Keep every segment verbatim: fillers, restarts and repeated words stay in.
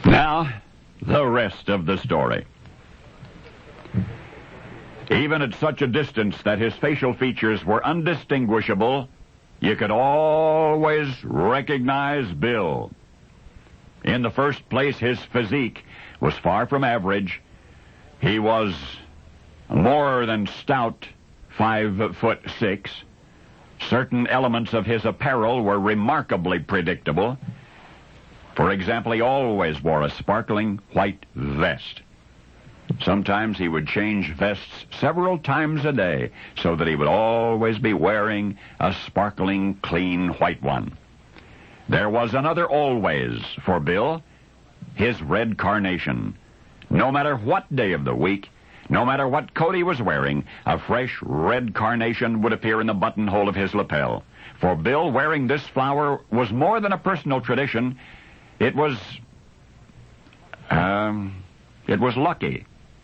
Now, the rest of the story. Even at such a distance that his facial features were undistinguishable, you could always recognize Bill. In the first place, his physique was far from average. He was more than stout, five foot six. Certain elements of his apparel were remarkably predictable. For example, he always wore a sparkling white vest. Sometimes he would change vests several times a day so that he would always be wearing a sparkling, clean white one. There was another always for Bill, his red carnation. No matter what day of the week, no matter what coat he was wearing, a fresh red carnation would appear in the buttonhole of his lapel. For Bill, wearing this flower was more than a personal tradition. It was, um, it was lucky.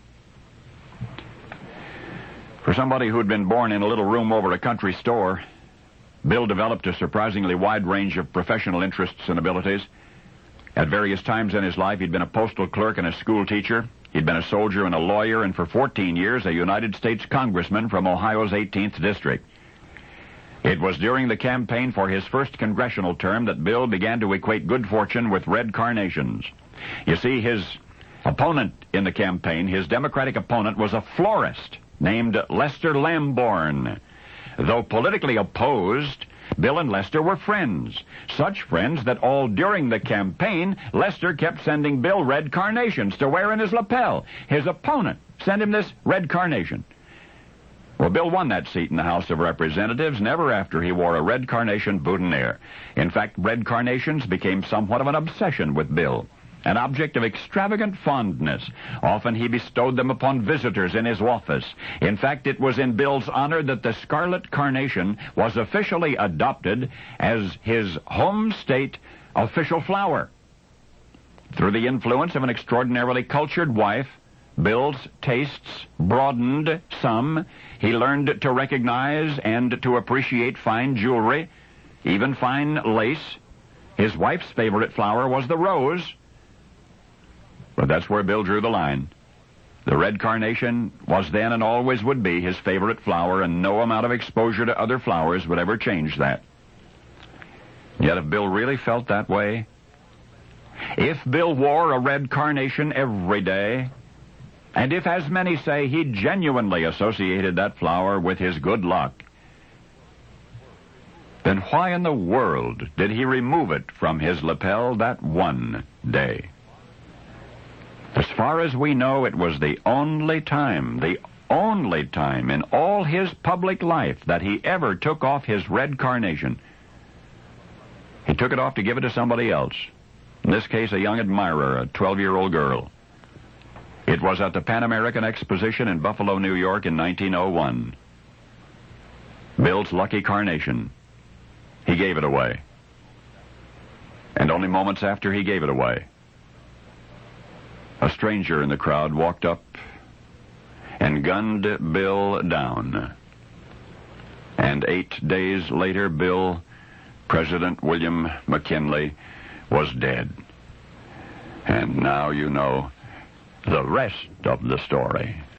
For somebody who had been born in a little room over a country store, Bill developed a surprisingly wide range of professional interests and abilities. At various times in his life, he'd been a postal clerk and a school teacher. He'd been a soldier and a lawyer, and for fourteen years, a United States congressman from Ohio's eighteenth District. It was during the campaign for his first congressional term that Bill began to equate good fortune with red carnations. You see, his opponent in the campaign, his Democratic opponent, was a florist named Lester Lamborn. Though politically opposed, Bill and Lester were friends. Such friends that all during the campaign, Lester kept sending Bill red carnations to wear in his lapel. His opponent sent him this red carnation. Well, Bill won that seat in the House of Representatives never after he wore a red carnation boutonniere. In fact, red carnations became somewhat of an obsession with Bill, an object of extravagant fondness. Often he bestowed them upon visitors in his office. In fact, it was in Bill's honor that the scarlet carnation was officially adopted as his home state official flower. Through the influence of an extraordinarily cultured wife, Bill's tastes broadened some. He learned to recognize and to appreciate fine jewelry, even fine lace. His wife's favorite flower was the rose. But that's where Bill drew the line. The red carnation was then and always would be his favorite flower, and no amount of exposure to other flowers would ever change that. Yet if Bill really felt that way, if Bill wore a red carnation every day, and if, as many say, he genuinely associated that flower with his good luck, then why in the world did he remove it from his lapel that one day? As far as we know, it was the only time, the only time in all his public life that he ever took off his red carnation. He took it off to give it to somebody else. In this case, a young admirer, a twelve-year-old girl. It was at the Pan American Exposition in Buffalo, New York in nineteen oh one. Bill's lucky carnation. He gave it away. And only moments after he gave it away, a stranger in the crowd walked up and gunned Bill down. And eight days later, Bill, President William McKinley, was dead. And now you know the rest of the story.